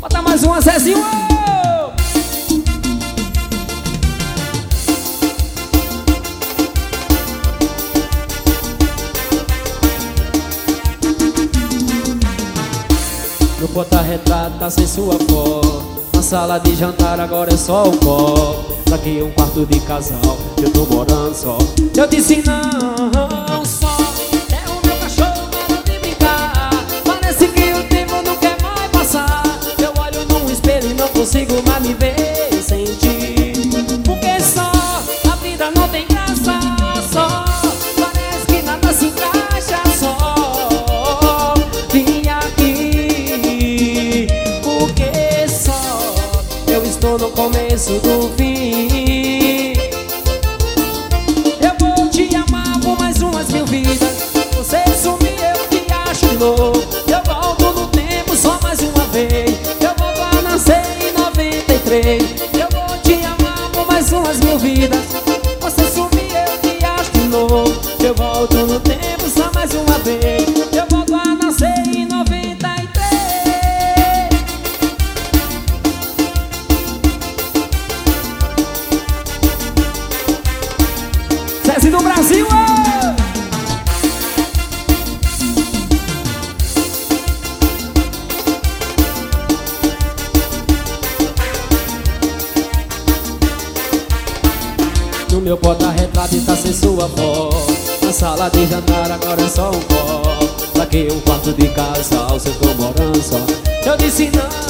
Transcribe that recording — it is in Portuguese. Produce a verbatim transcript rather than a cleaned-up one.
Bota mais uma, Zezinho. Meu porta-retrato tá sem sua foto. Na sala de jantar agora é só o pó. Daqui um quarto de casal, eu tô morando só. Eu disse não, só é o meu cachorro, para de brincar. Parece que o tempo não quer mais passar. Eu olho no espelho e não consigo mais me ver sem ti. Porque só a vida não tem graça. Só parece que nada se encaixa. Só vim aqui porque só eu estou no começo do fim. Eu vou te amar por mais umas mil vidas. Você sumir, eu te acho de novo. Eu volto no tempo só mais uma vez. Eu volto a nascer em noventa e três. Eu vou te amar por mais umas mil vidas. Você sumir, eu te acho de novo. Eu volto no tempo só mais uma vez. Eu volto a nascer em noventa e três. Zezinho do Brasil, oh! No meu porta-retrato tá sem sua foto. Na sala de jantar agora é só um pó. Daqui um quarto de casal, cê tô morando só. Eu disse não.